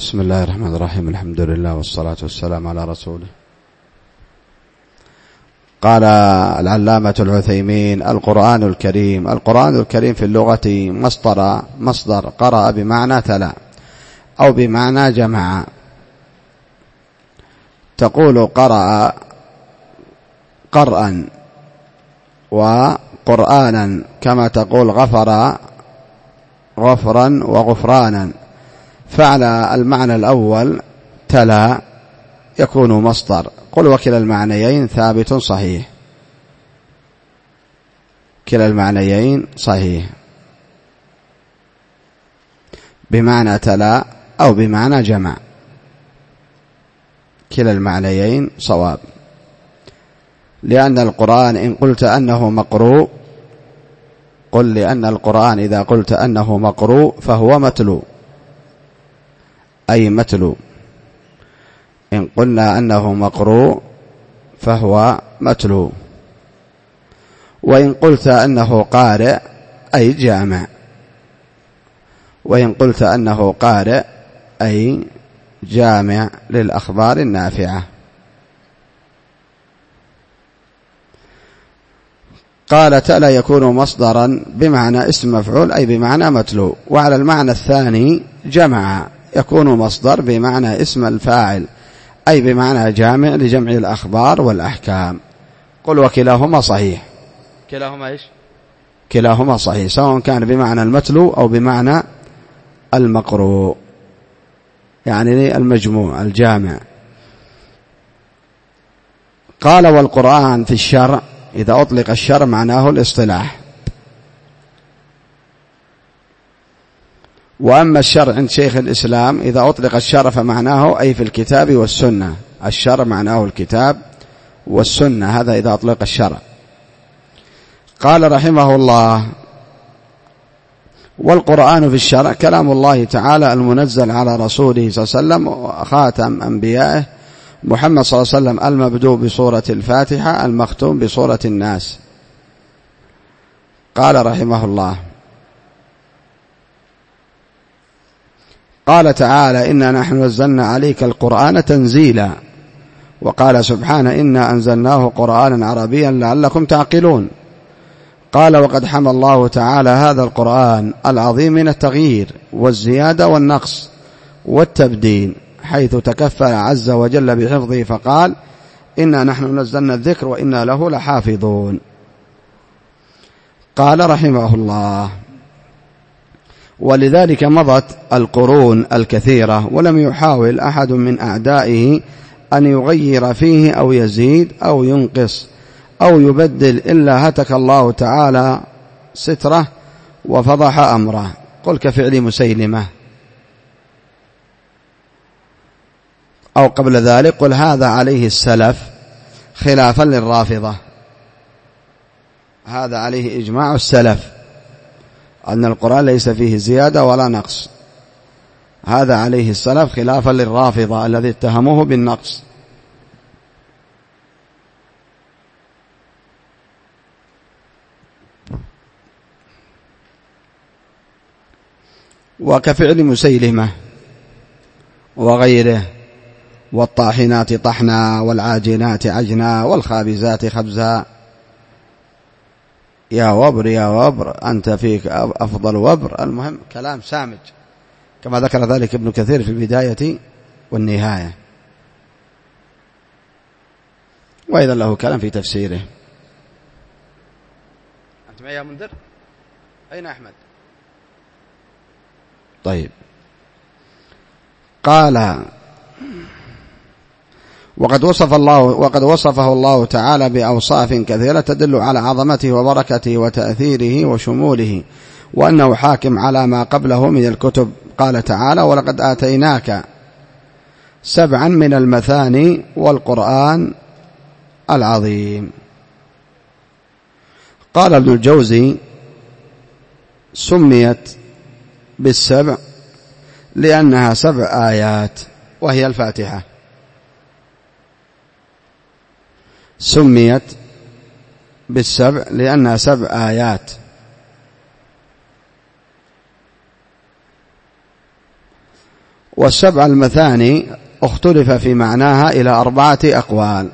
بسم الله الرحمن الرحيم. الحمد لله والصلاة والسلام على رسوله. قال العلامة العثيمين: القرآن الكريم في اللغة مصدر قرأ بمعنى تلا أو بمعنى جمع. تقول قرأ قرأا وقرآنا، كما تقول غفر غفرا وغفرانا. فعلى المعنى الأول تلا يكون مصدر. قل وكلا المعنيين ثابت صحيح، كلا المعنيين صحيح، بمعنى تلا أو بمعنى جمع، كلا المعنيين صواب. لأن القرآن إن قلت أنه مقروء، قل لأن القرآن إذا قلت أنه مقروء فهو متلو، أي متلو. إن قلنا أنه مقروء فهو متلو. وإن قلت أنه قارئ أي جامع، وإن قلت أنه قارئ أي جامع للأخبار النافعة. قال تلا يكون مصدرا بمعنى اسم مفعول أي بمعنى متلو. وعلى المعنى الثاني جمع يكون مصدر بمعنى اسم الفاعل أي بمعنى جامع لجمع الأخبار والأحكام. قل وكلاهما صحيح. كلاهما إيش؟ كلاهما صحيح، سواء كان بمعنى المتلو أو بمعنى المقروء، يعني المجموع الجامع. قال والقرآن في الشرع إذا أطلق الشرع معناه الاصطلاح، وأما الشرع عند شيخ الإسلام إذا أطلق الشرع فمعناه أي في الكتاب والسنة. الشرع معناه الكتاب والسنة، هذا إذا أطلق الشرع. قال رحمه الله: والقرآن في الشرع كلام الله تعالى المنزل على رسوله صلى الله عليه وسلم وخاتم أنبيائه محمد صلى الله عليه وسلم، المبدوء بصورة الفاتحة المختوم بصورة الناس. قال رحمه الله: قال تعالى: إنا نحن نزلنا عليك القرآن تنزيلا. وقال سبحانه: إنا أنزلناه قرآنا عربيا لعلكم تعقلون. قال: وقد حمى الله تعالى هذا القرآن العظيم من التغيير والزيادة والنقص والتبديل، حيث تكفل عز وجل بحفظه فقال: إنا نحن نزلنا الذكر وإنا له لحافظون. قال رحمه الله: ولذلك مضت القرون الكثيرة ولم يحاول أحد من أعدائه أن يغير فيه أو يزيد أو ينقص أو يبدل إلا هتك الله تعالى ستره وفضح أمره. قل كفعل مسيلمة. أو قبل ذلك: قل هذا عليه السلف خلافا للرافضة. هذا عليه إجماع السلف أن القرآن ليس فيه زيادة ولا نقص، هذا عليه السلف خلافا للرافضة الذي اتهموه بالنقص. وكفعل مسيلمة وغيره: والطاحنات طحنا والعاجنات عجنا والخابزات خبزا. يا وبر يا وبر أنت فيك أفضل وبر. المهم كلام سامج كما ذكر ذلك ابن كثير في البداية والنهاية، وأيضا له كلام في تفسيره. أنت معي يا منذر؟ أين أحمد؟ طيب. قال: وقد وصفه الله تعالى بأوصاف كثيرة تدل على عظمته وبركته وتأثيره وشموله، وأنه حاكم على ما قبله من الكتب. قال تعالى: ولقد آتيناك 7 من المثاني والقرآن العظيم. قال ابن الجوزي: سميت بالسبع لأنها 7 آيات، وهي الفاتحة. سميت بالسبع لأنها 7 آيات. والسبع المثاني اختلف في معناها إلى 4 أقوال.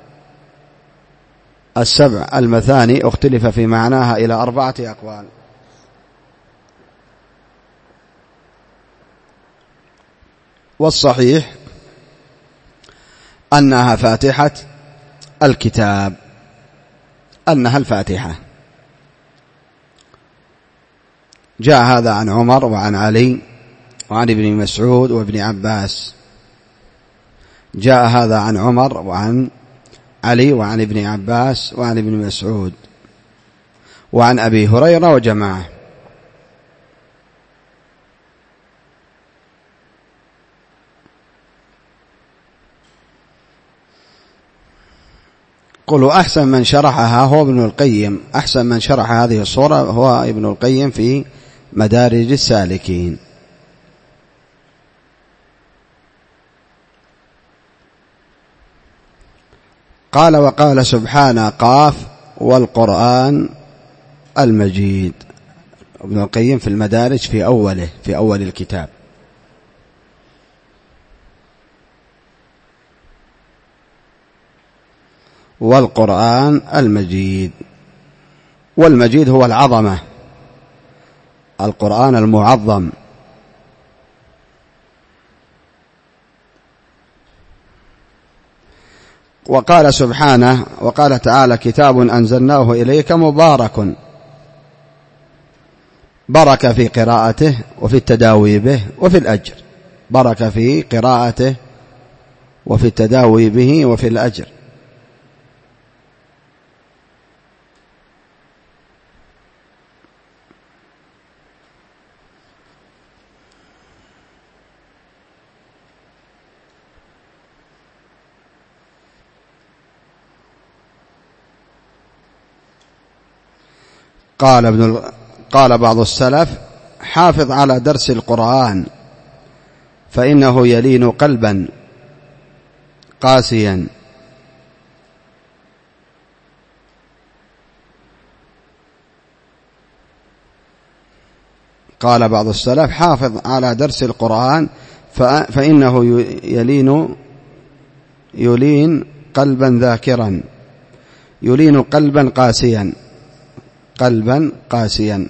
السبع المثاني اختلف في معناها إلى 4 أقوال. والصحيح أنها فاتحة الكتاب، أنها الفاتحة. جاء هذا عن عمر وعن علي وعن ابن مسعود وابن عباس. جاء هذا عن عمر وعن علي وعن ابن عباس وعن ابن مسعود وعن أبي هريرة وجماعة. قلوا أحسن من شرحها هو ابن القيم، أحسن من شرح هذه الصورة هو ابن القيم في مدارج السالكين. قال وقال سبحانه قاف والقرآن المجيد. ابن القيم في المدارج في أول الكتاب. والقرآن المجيد، والمجيد هو العظمة، القرآن المعظم. وقال سبحانه وقال تعالى كتاب أنزلناه إليك مبارك، بركة في قراءته وفي التداوي به وفي الأجر، بركة في قراءته وفي التداوي به وفي الأجر. قال بعض السلف حافظ على درس القرآن فإنه يلين قلبا قاسيا. قال بعض السلف حافظ على درس القرآن فإنه يلين قلبا ذاكرا، يلين قلبا قاسيا، قلبا قاسيا.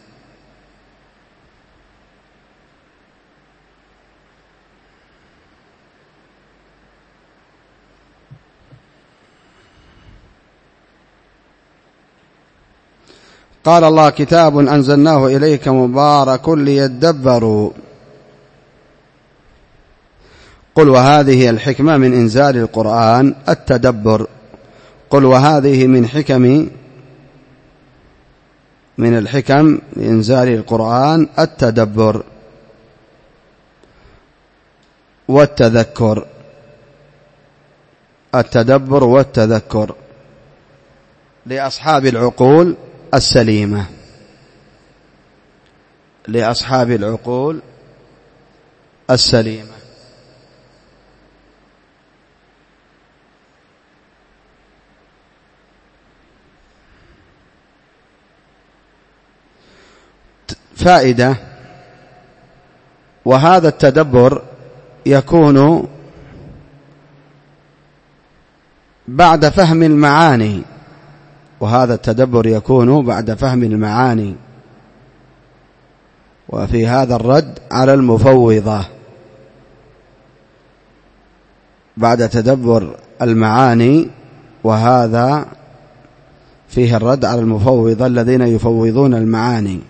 قال الله كتاب أنزلناه إليك مبارك ليدبروا. قل وهذه الحكمة من إنزال القرآن التدبر. قل وهذه من الحكم لإنزال القرآن التدبر والتذكر، التدبر والتذكر لأصحاب العقول السليمة، لأصحاب العقول السليمة. فائدة: وهذا التدبر يكون بعد فهم المعاني، وهذا التدبر يكون بعد فهم المعاني. وفي هذا الرد على المفوضة، بعد تدبر المعاني، وهذا فيه الرد على المفوضة الذين يفوضون المعاني.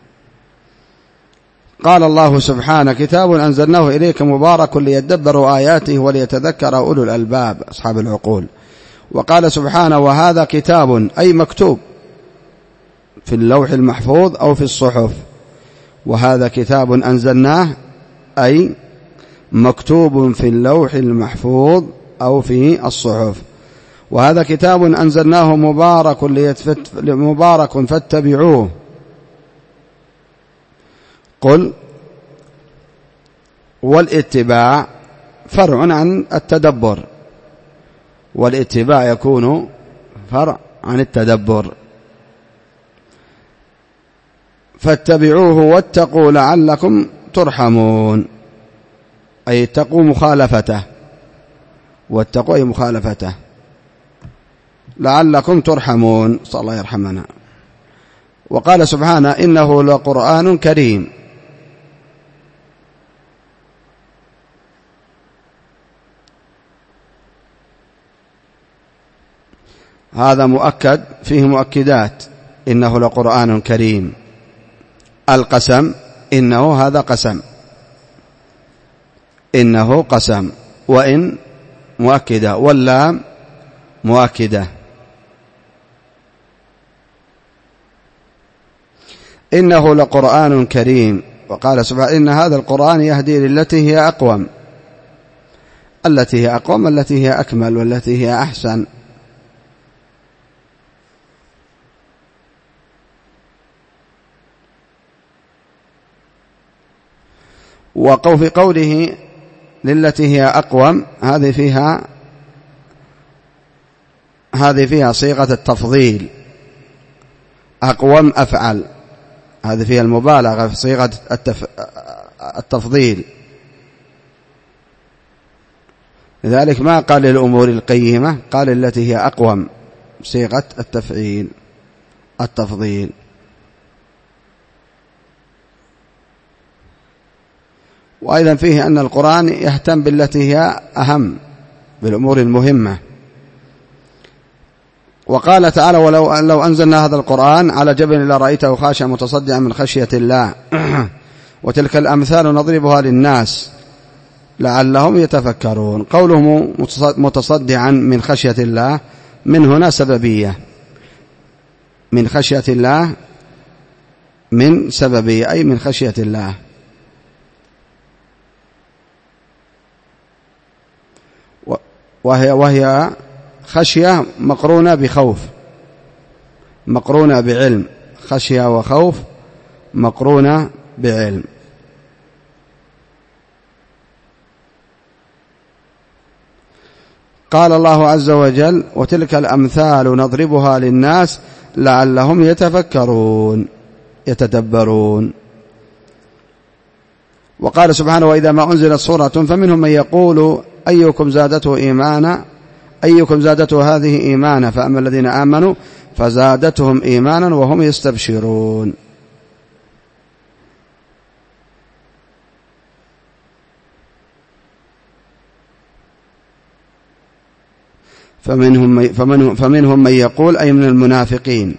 قال الله سبحانه كتاب أنزلناه إليك مبارك ليدبروا آياته وليتذكر أولو الألباب أصحاب العقول. وقال سبحانه وهذا كتاب أي مكتوب في اللوح المحفوظ أو في الصحف، وهذا كتاب أنزلناه أي مكتوب في اللوح المحفوظ أو في الصحف. وهذا كتاب أنزلناه مبارك فاتبعوه. قل والاتباع فرع عن التدبر، والاتباع يكون فرع عن التدبر. فاتبعوه واتقوا لعلكم ترحمون. أي اتقوا مخالفته، واتقوا أي مخالفته لعلكم ترحمون، صلى الله يرحمنا. وقال سبحانه إنه لقرآن كريم. هذا مؤكد، فيه مؤكدات، إنه لقرآن كريم. القسم إنه، هذا قسم، إنه قسم، وإن مؤكدة، واللام مؤكدة. إنه لقرآن كريم. وقال سبحانه إن هذا القرآن يهدي للتي هي أقوم، التي هي أقوم، التي هي أكمل، والتي هي أحسن. وفي قوله للتي هي أقوم هذه فيها صيغة التفضيل، أقوم أفعل، هذه فيها المبالغة في صيغة التفضيل. لذلك ما قال للأمور القيمة، قال التي هي أقوم، صيغة التفعيل التفضيل. وأيضا فيه أن القرآن يهتم بالتي هي أهم، بالأمور المهمة. وقال تعالى ولو أنزلنا هذا القرآن على جبل لرأيته خاشعا متصدعا من خشية الله وتلك الأمثال نضربها للناس لعلهم يتفكرون. قوله متصدعا من خشية الله، من هنا سببية، من خشية الله، من سببية أي من خشية الله. وهي خشية مقرونة بخوف، مقرونة بعلم، خشية وخوف مقرونة بعلم. قال الله عز وجل وتلك الأمثال نضربها للناس لعلهم يتفكرون يتدبرون. وقال سبحانه وإذا ما أنزلت سورة فمنهم من يقول أيكم زادته إيمانا، أيكم زادته هذه إيمانا، فأما الذين آمنوا فزادتهم إيمانا وهم يستبشرون. فمنهم من يقول أي من المنافقين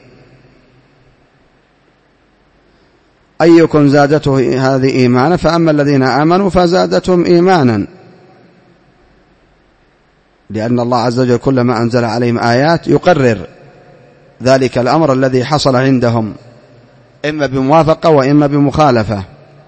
أيكم زادته هذه إيمانا، فأما الذين آمنوا فزادتهم إيمانا، لأن الله عز وجل كلما أنزل عليهم آيات يقرر ذلك الأمر الذي حصل عندهم، إما بموافقة وإما بمخالفة.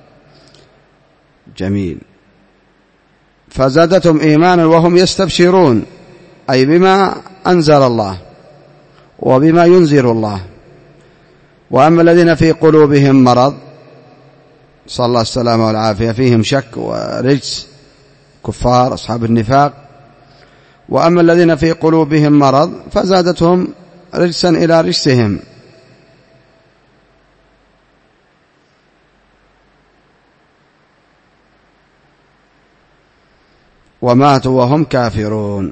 جميل. فزادتهم إيمانا وهم يستبشرون، أي بما أنزل الله وبما ينزل الله. وأما الذين في قلوبهم مرض، صلى الله السلامة والعافية، فيهم شك ورجس، كفار أصحاب النفاق. وأما الذين في قلوبهم مرض فزادتهم رجسا إلى رجسهم. وماتوا وهم كافرون،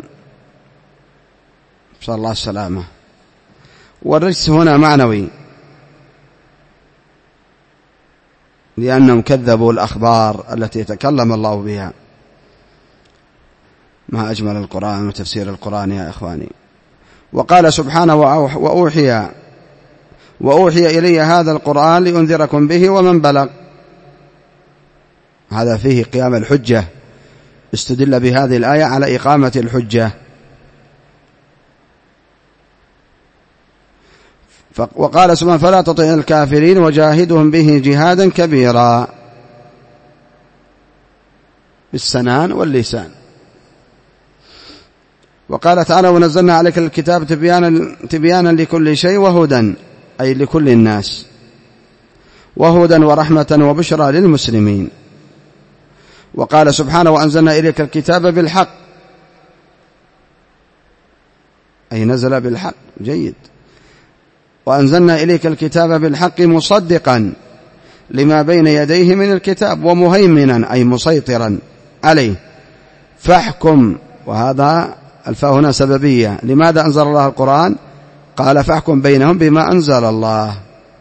صلى الله السلامة. والرجس هنا معنوي، لأنهم كذبوا الأخبار التي يتكلم الله بها. ما أجمل القرآن وتفسير القرآن يا إخواني. وقال سبحانه وأوحي إلي هذا القرآن لأنذركم به ومن بلغ. هذا فيه قيام الحجة، استدل بهذه الآية على إقامة الحجة. وقال سبحانه فلا تطع الكافرين وجاهدهم به جهادا كبيرا، بالسنان واللسان. وقال تعالى ونزلنا عليك الكتاب تبيانا لكل شيء وهدى، أي لكل الناس، وهدى ورحمة وبشرى للمسلمين. وقال سبحانه وأنزلنا إليك الكتاب بالحق، أي نزل بالحق. جيد. وأنزلنا إليك الكتاب بالحق مصدقا لما بين يديه من الكتاب، ومهيمنا أي مسيطرا عليه. فاحكم، وهذا الفاء هنا سببية. لماذا أنزل الله القرآن؟ قال فاحكم بينهم بما أنزل الله.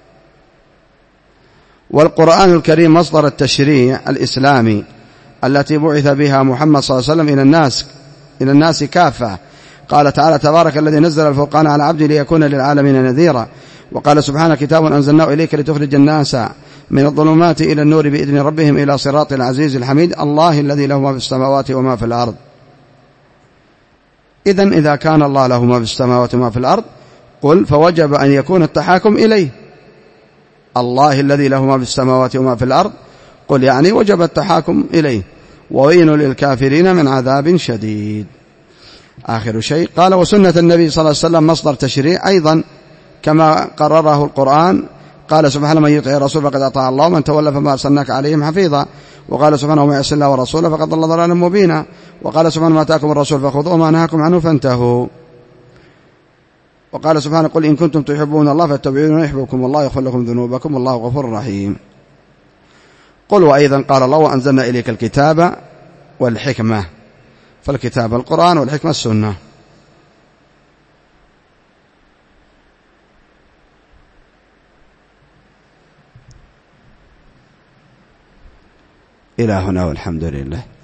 والقرآن الكريم مصدر التشريع الإسلامي التي بعث بها محمد صلى الله عليه وسلم إلى الناس كافة. قال تعالى تبارك الذي نزل الفرقان على عبده ليكون للعالمين نذيرا. وقال سبحانه كتاب أنزلناه إليك لتخرج الناس من الظلمات إلى النور بإذن ربهم إلى صراط العزيز الحميد الله الذي له ما في السماوات وما في الأرض. إذن إذا كان الله له ما في السماوات وما في الأرض قل فوجب أن يكون التحاكم إليه. الله الذي له ما في السماوات وما في الأرض قل يعني وجب التحاكم إليه. وويل للكافرين من عذاب شديد. آخر شيء قال وسنة النبي صلى الله عليه وسلم مصدر تشريع أيضا كما قرره القرآن. قال سبحانه من يطع الرسول فقد أطاع الله ومن تولى فما أرسلناك عليهم حفيظا. وقال سبحانه ومن يعص الله ورسوله فقد ضل ضلالا مبينا. وقال سبحانه ما آتاكم الرسول فخذوه وما نهاكم عنه فانتهوا. وقال سبحانه قل إن كنتم تحبون الله فاتبعوني يحببكم الله يغفر لكم ذنوبكم والله غفور رحيم. قل وأيضا قال الله وأنزلنا إليك الكتاب والحكمة. فالكتاب القرآن والحكمة السنة. إلى هنا والحمد لله.